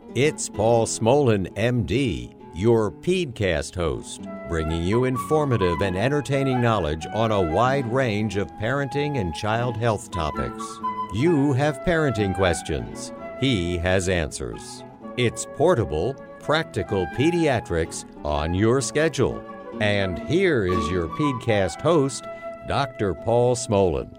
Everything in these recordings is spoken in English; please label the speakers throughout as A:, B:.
A: It's Paul Smolin, MD, your PeedCast host, bringing you informative and entertaining knowledge on a wide range of parenting and child health topics. You have parenting questions. He has answers. It's portable, practical pediatrics on your schedule. And here is your PeedCast host, Dr. Paul Smolin.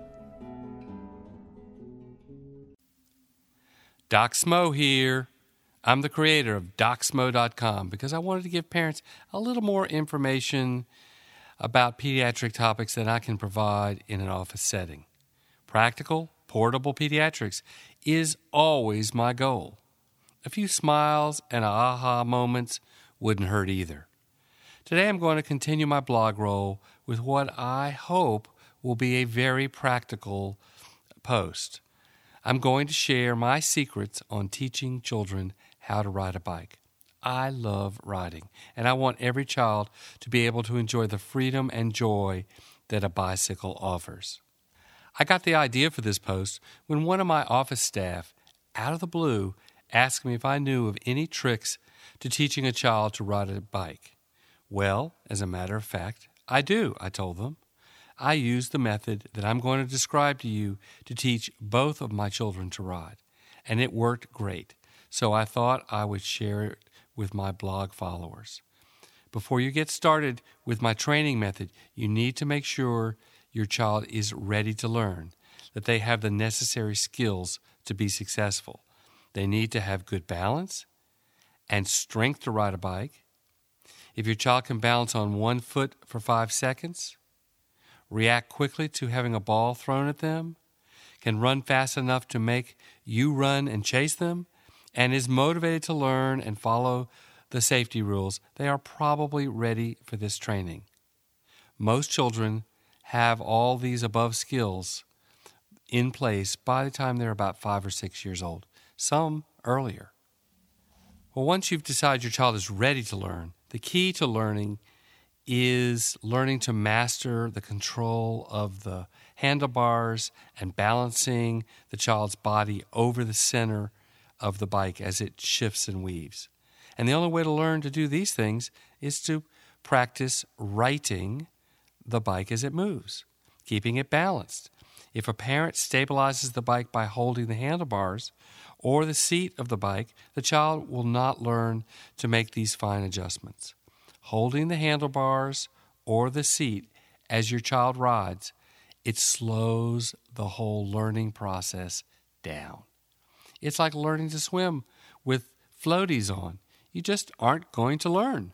B: Doc Smo here. I'm the creator of DocSmo.com because I wanted to give parents a little more information about pediatric topics that I can provide in an office setting. Practical, portable pediatrics is always my goal. A few smiles and aha moments wouldn't hurt either. Today I'm going to continue my blog roll with what I hope will be a very practical post. I'm going to share my secrets on teaching children how to ride a bike. I love riding, and I want every child to be able to enjoy the freedom and joy that a bicycle offers. I got the idea for this post when one of my office staff, out of the blue, asked me if I knew of any tricks to teaching a child to ride a bike. Well, as a matter of fact, I do, I told them. I used the method that I'm going to describe to you to teach both of my children to ride, and it worked great. So I thought I would share it with my blog followers. Before you get started with my training method, you need to make sure your child is ready to learn, that they have the necessary skills to be successful. They need to have good balance and strength to ride a bike. If your child can balance on one foot for 5 seconds, react quickly to having a ball thrown at them, can run fast enough to make you run and chase them, and is motivated to learn and follow the safety rules, they are probably ready for this training. Most children have all these above skills in place by the time they're about 5 or 6 years old, some earlier. Well, once you've decided your child is ready to learn, the key to learning is learning to master the control of the handlebars and balancing the child's body over the center of the bike as it shifts and weaves. And the only way to learn to do these things is to practice righting the bike as it moves, keeping it balanced. If a parent stabilizes the bike by holding the handlebars or the seat of the bike, the child will not learn to make these fine adjustments. Holding the handlebars or the seat as your child rides, it slows the whole learning process down. It's like learning to swim with floaties on. You just aren't going to learn.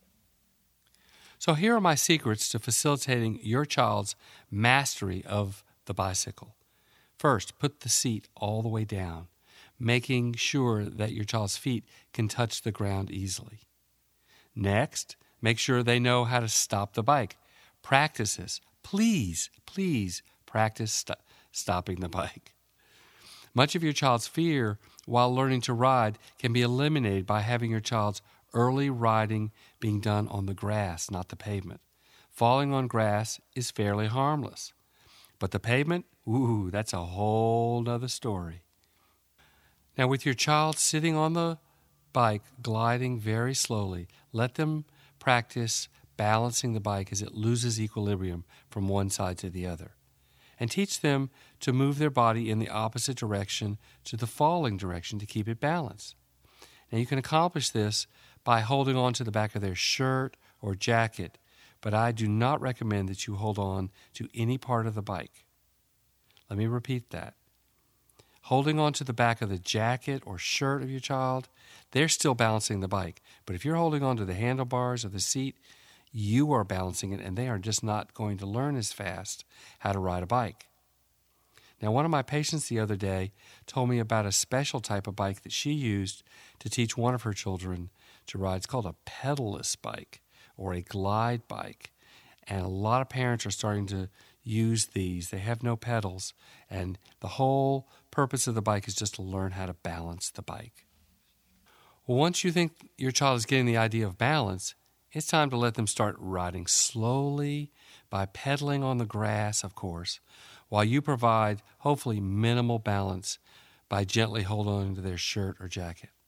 B: So here are my secrets to facilitating your child's mastery of the bicycle. First, put the seat all the way down, making sure that your child's feet can touch the ground easily. Next, make sure they know how to stop the bike. Practice this. Please practice stopping the bike. Much of your child's fear while learning to ride can be eliminated by having your child's early riding being done on the grass, not the pavement. Falling on grass is fairly harmless. But the pavement, that's a whole nother story. Now, with your child sitting on the bike, gliding very slowly, let them practice balancing the bike as it loses equilibrium from one side to the other. And teach them to move their body in the opposite direction to the falling direction to keep it balanced. Now, you can accomplish this by holding on to the back of their shirt or jacket, but I do not recommend that you hold on to any part of the bike. Let me repeat that. Holding on to the back of the jacket or shirt of your child, they're still balancing the bike. But if you're holding on to the handlebars or the seat, you are balancing it, and they are just not going to learn as fast how to ride a bike. Now, one of my patients the other day told me about a special type of bike that she used to teach one of her children to ride. It's called a pedalless bike or a glide bike. And a lot of parents are starting to use these. They have no pedals, and the whole purpose of the bike is just to learn how to balance the bike. Well, once you think your child is getting the idea of balance, it's time to let them start riding slowly by pedaling on the grass, of course, while you provide hopefully minimal balance by gently holding on to their shirt or jacket.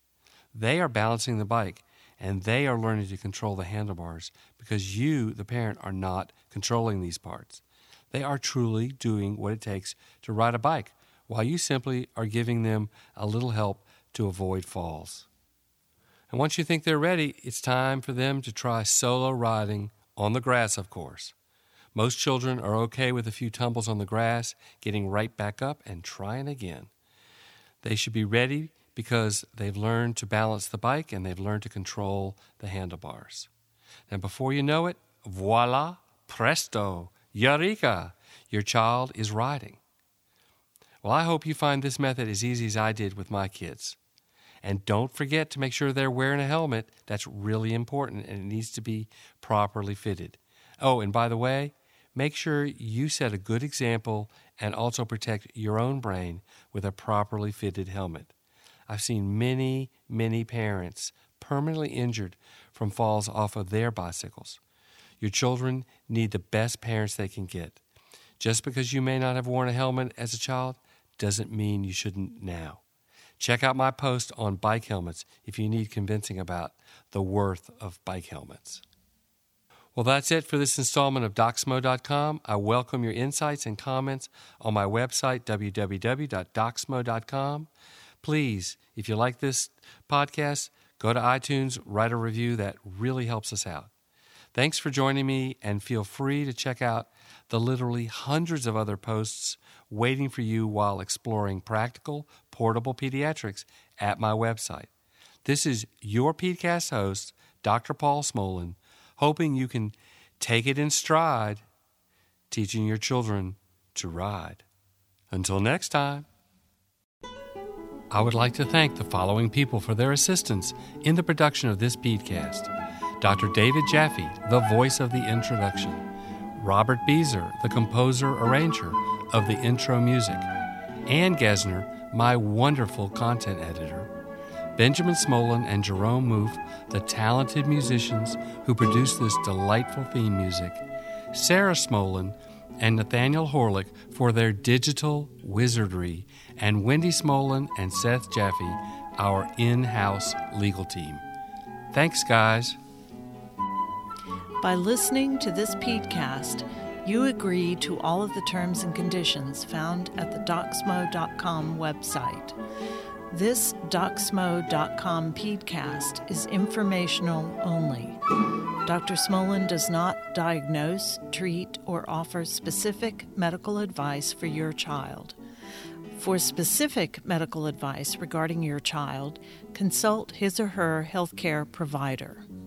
B: They are balancing the bike, and they are learning to control the handlebars because you, the parent, are not controlling these parts. They are truly doing what it takes to ride a bike, while you simply are giving them a little help to avoid falls. And once you think they're ready, it's time for them to try solo riding on the grass, of course. Most children are okay with a few tumbles on the grass, getting right back up and trying again. They should be ready because they've learned to balance the bike and they've learned to control the handlebars. And before you know it, voila, presto, eureka, your child is riding. Well, I hope you find this method as easy as I did with my kids. And don't forget to make sure they're wearing a helmet. That's really important, and it needs to be properly fitted. Oh, and by the way, make sure you set a good example and also protect your own brain with a properly fitted helmet. I've seen many, many parents permanently injured from falls off of their bicycles. Your children need the best parents they can get. Just because you may not have worn a helmet as a child doesn't mean you shouldn't now. Check out my post on bike helmets if you need convincing about the worth of bike helmets. Well, that's it for this installment of DocSmo.com. I welcome your insights and comments on my website, www.docsmo.com. Please, if you like this podcast, go to iTunes, write a review. That really helps us out. Thanks for joining me, and feel free to check out the literally hundreds of other posts waiting for you while exploring practical, portable pediatrics at my website. This is your PedsCast host, Dr. Paul Smolin, hoping you can take it in stride, teaching your children to ride. Until next time. I would like to thank the following people for their assistance in the production of this PedsCast. Dr. David Jaffe, the voice of the introduction. Robert Beezer, the composer-arranger of the intro music. Ann Gesner, my wonderful content editor. Benjamin Smolin and Jerome Moof, the talented musicians who produce this delightful theme music. Sarah Smolin and Nathaniel Horlick for their digital wizardry. And Wendy Smolin and Seth Jaffe, our in-house legal team. Thanks, guys.
C: By listening to this PedsCast, you agree to all of the terms and conditions found at the DocSmo.com website. This DocSmo.com PedsCast is informational only. Dr. Smolin does not diagnose, treat, or offer specific medical advice for your child. For specific medical advice regarding your child, consult his or her healthcare provider.